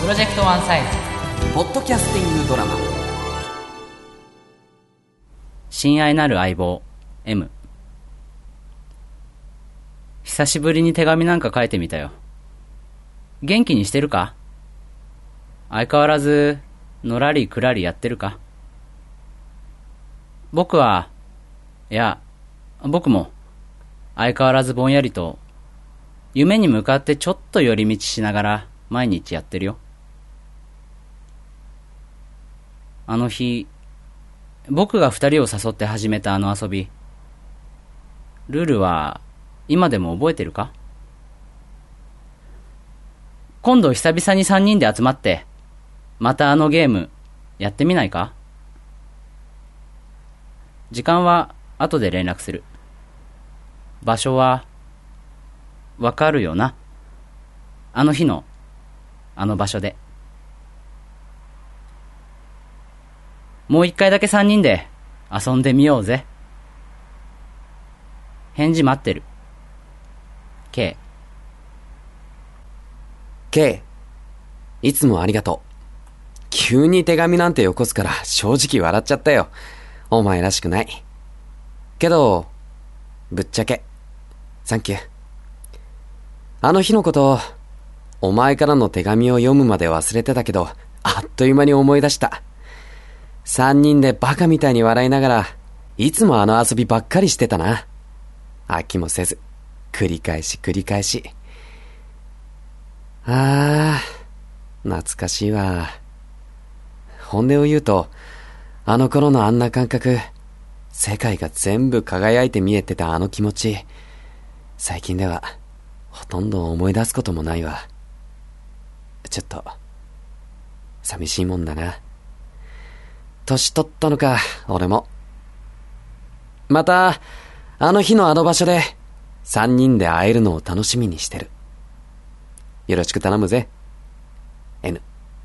プロジェクトワンサイズポッドキャスティングドラマ、 親愛なる相棒 M。 久しぶりに手紙なんか書いてみたよ。元気にしてるか？相変わらずのらりくらりやってるか？僕も相変わらずぼんやりと夢に向かってちょっと寄り道しながら毎日やってるよ。あの日、僕が二人を誘って始めたあの遊び、ルールは今でも覚えてるか？今度久々に三人で集まってまたあのゲームやってみないか？時間は後で連絡する。場所はわかるよな？あの日のあの場所で。もう一回だけ三人で遊んでみようぜ。返事待ってる。K。 K、 いつもありがとう。急に手紙なんてよこすから正直笑っちゃったよ。お前らしくないけど、ぶっちゃけサンキュー。あの日のこと、お前からの手紙を読むまで忘れてたけど、あっという間に思い出した。三人でバカみたいに笑いながら、いつもあの遊びばっかりしてたな。飽きもせず、繰り返し繰り返し。あー、懐かしいわ。本音を言うと、あの頃のあんな感覚、世界が全部輝いて見えてたあの気持ち、最近ではほとんど思い出すこともないわ。ちょっと寂しいもんだな。年取ったのか、俺も。またあの日のあの場所で三人で会えるのを楽しみにしてる。よろしく頼むぜ N。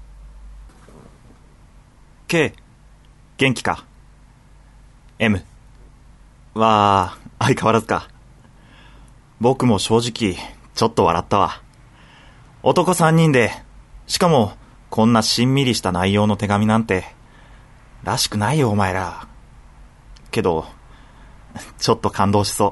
K、 元気か？ M は相変わらずか。僕も正直ちょっと笑ったわ。男3人で、しかもこんなしんみりした内容の手紙なんてらしくないよお前ら。けどちょっと感動しそう。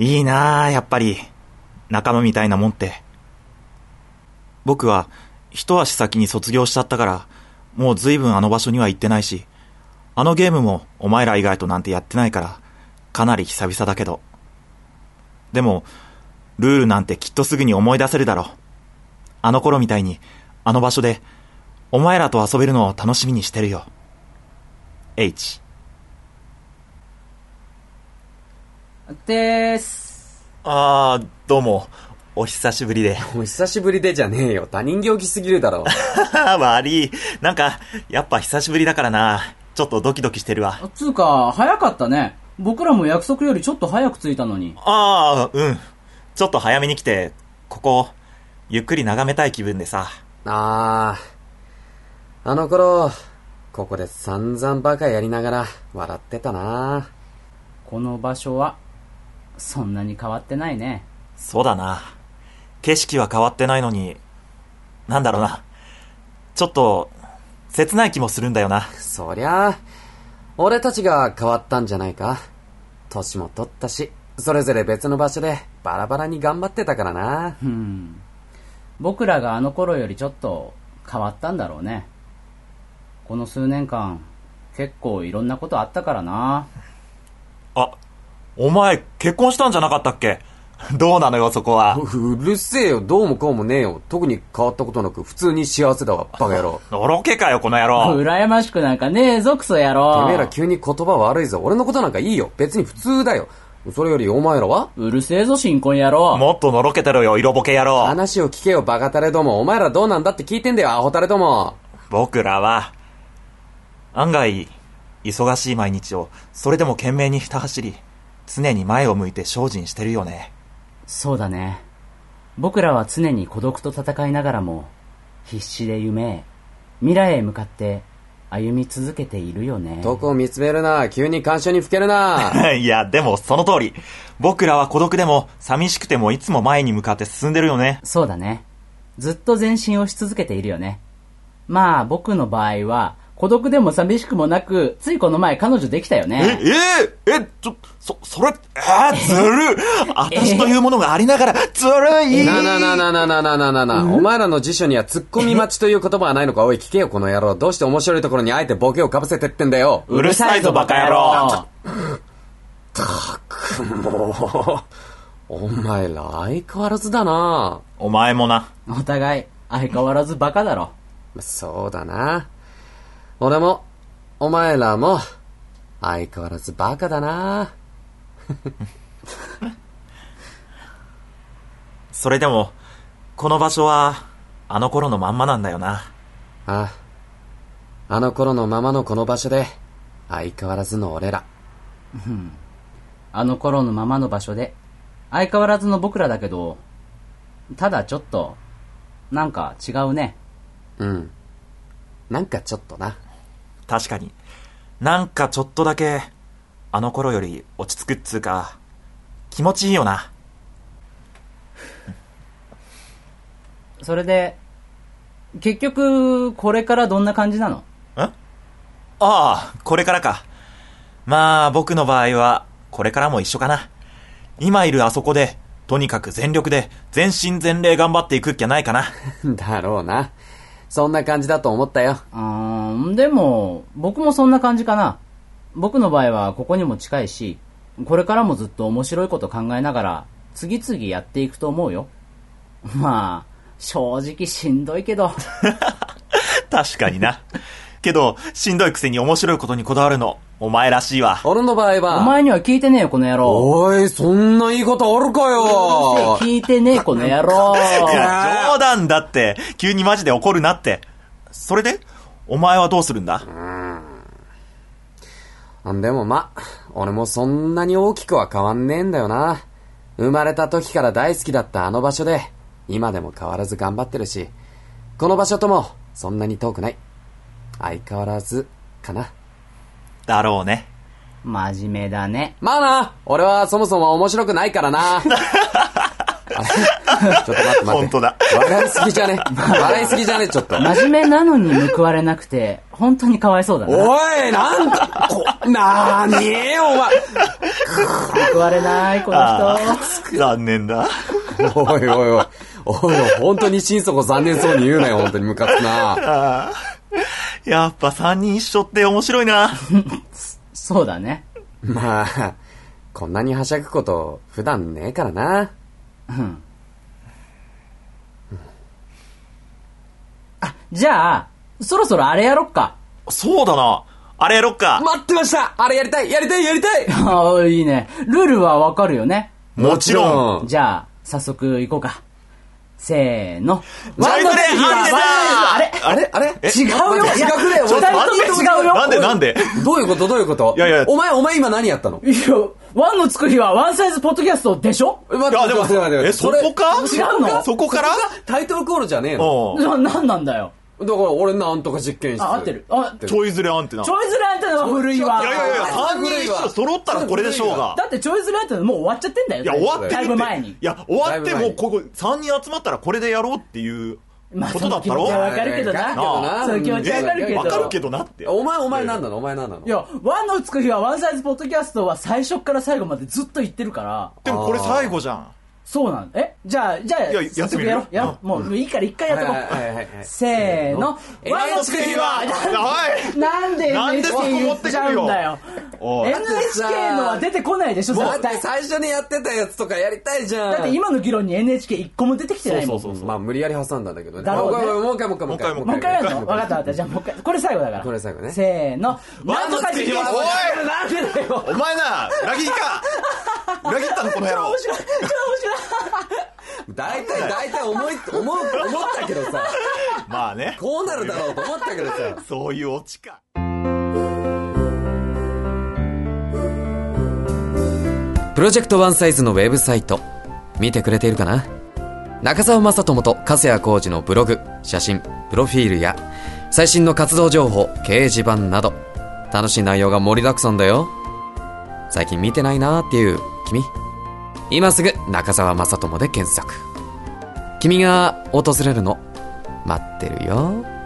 いいなあ、やっぱり仲間みたいなもんって。僕は一足先に卒業しちゃったから、もう随分あの場所には行ってないし、あのゲームもお前ら以外となんてやってないから、かなり久々だけど。でもルールなんてきっとすぐに思い出せるだろう。あの頃みたいにあの場所でお前らと遊べるのを楽しみにしてるよ。 H。 でーす。 どうもお久しぶりで。 お久しぶりでじゃねえよ、他人行儀すぎるだろ。 悪い。なんかやっぱ久しぶりだからな、ちょっとドキドキしてるわ。 つうか早かったね。僕らも約束よりちょっと早く着いたのに。 うん、ちょっと早めに来て、ここゆっくり眺めたい気分でさ。 あの頃ここで散々バカやりながら笑ってたな。 この場所はそんなに変わってないね。 そうだな、景色は変わってないのに、なんだろうな、ちょっと切ない気もするんだよな。 そりゃあ俺たちが変わったんじゃないか。年も取ったし、それぞれ別の場所でバラバラに頑張ってたからな。 僕らがあの頃よりちょっと変わったんだろうね。この数年間結構いろんなことあったからな。 あ、お前結婚したんじゃなかったっけ？どうなのよそこは。 うるせえよ、どうもこうもねえよ。特に変わったことなく普通に幸せだわ、バカ野郎。 のろけかよこの野郎。 羨ましくなんかねえぞクソ野郎。 てめえら急に言葉悪いぞ。俺のことなんかいいよ、別に普通だよ。それよりお前らは？ うるせえぞ新婚野郎。 もっとのろけてろよ色ボケ野郎。 話を聞けよバカタレども。お前らどうなんだって聞いてんだよアホタレども。 僕らは案外忙しい毎日をそれでも懸命にひた走り、常に前を向いて精進してるよね。 そうだね。僕らは常に孤独と戦いながらも必死で夢へ、未来へ向かって歩み続けているよね。 どこを見つめるな、急に感傷にふけるな。 いやでもその通り、僕らは孤独でも寂しくてもいつも前に向かって進んでるよね。 そうだね。 ずっと前進をし続けているよね。まあ僕の場合は孤独でも寂しくもなく、ついこの前彼女できたよね。 それ、ずるい私というものがありながら、ずるいお前らの辞書にはツッコミ待ちという言葉はないのか。おい、聞けよ、この野郎。どうして面白いところにあえてボケをかぶせてってんだよ。 うるさいぞ、バカ野郎。 もう、お前ら相変わらずだな。 お前もな。 お互い、相変わらずバカだろ。 そうだな。俺も、お前らも、相変わらずバカだな。 それでも、この場所は、あの頃のまんまなんだよな。 ああ。あの頃のままのこの場所で、相変わらずの俺ら。 あの頃のままの場所で、相変わらずの僕らだけど、ただちょっと、なんか違うね。 うん。なんかちょっとな。 確かに。なんかちょっとだけ、あの頃より落ち着くっつうか、気持ちいいよな。 それで、結局、これからどんな感じなの？ ああ、これからか。まあ、僕の場合は、これからも一緒かな。今いるあそこで、とにかく全力で、全身全霊頑張っていくっきゃないかな。 だろうな。そんな感じだと思ったよ。 でも、僕もそんな感じかな。僕の場合はここにも近いし、これからもずっと面白いこと考えながら、次々やっていくと思うよ。まあ、正直しんどいけど。 確かにな。けど、しんどいくせに面白いことにこだわるの、お前らしいわ。 俺の場合は。 お前には聞いてねえよ、この野郎。 おい、そんな言い方あるかよ。 聞いてねえ、この野郎。 いや、冗談だって。急にマジで怒るなって。それで、お前はどうするんだ？ でもま、俺もそんなに大きくは変わんねえんだよな。生まれた時から大好きだったあの場所で、今でも変わらず頑張ってるし、この場所ともそんなに遠くない。相変わらずかな。 だろうね。 真面目だね。 まあな、俺はそもそも面白くないからな。あれちょっと待って。 本当だ。 笑いすぎじゃねちょっと。 真面目なのに報われなくて、本当にかわいそうだな。 おい、なんだ、なーにーお前。 報われない、この人。 残念だ。 おい、本当に心底残念そうに言うなよ、本当にムカつくな。 やっぱ3人一緒って面白いな。 そうだね。 まあ、こんなにはしゃぐこと普段ねえからな。 じゃあ、そろそろあれやろっか。 そうだな。あれやろっか。 待ってました。あれやりたい。 ああ、いいね。ルールはわかるよね。 もちろん。 じゃあ、早速行こうか。せーの。 ワンの次はあれ違うよ。 違くれよ。 二人とも違うよ。 なんでどういうこといや。 お前今何やったの？ いや、ワンのつく日はワンサイズポッドキャストでしょ？ 待って。 そこか？ 違うの？ そこからタイトルコールじゃねえの？ なんなんだよ。 だから俺なんとか実験室。 合ってる。 ちょいずれアンテナ。 ちょいずれアンテナは古いわ。 いや、3人一緒揃ったらこれでしょうが。 だってちょいずれアンテナもう終わっちゃってんだよ。 いや、終わってるって。 だいぶ前に。 いや、終わってもここ3人集まったらこれでやろうっていうことだったろ？ まあ、その気持ちはわかるけどな。その気持ちはわかるけど。 わかるけどなって。 お前なんなの？ いや、ワンのつく日はワンサイズポッドキャストは最初から最後までずっと言ってるから。 でもこれ最後じゃん。 そうなんだ。じゃあ、 やってみる？ やろう。もういいから一回やっとこう。せーの。 ワンのつく日は、 なんで NHK 言っちゃうんだよ。NHK のは出てこないでしょ、絶対。 最初にやってたやつとかやりたいじゃん。 だって今の議論に NHK 一個も出てきてないもん。 そう。 まあ無理やり挟んだんだけどね。 もう一回。 もう一回やるの？分かった。じゃあもう一回。これ最後だから。 これ最後ね。 せーの。 ワンのつく日は、 なんでだよ。 お前な、裏切りか。裏切ったのこの野郎。 面白い。 大体思ったけどさ。 まあね。 こうなるだろうと思ったけどさ。 そういうオチか。 プロジェクトワンサイズのウェブサイト見てくれているかな？中澤正智と粕谷浩二のブログ、写真、プロフィールや最新の活動情報、掲示板など楽しい内容が盛りだくさんだよ。最近見てないなーっていう君、今すぐ中澤正智で検索。 君が訪れるの待ってるよ。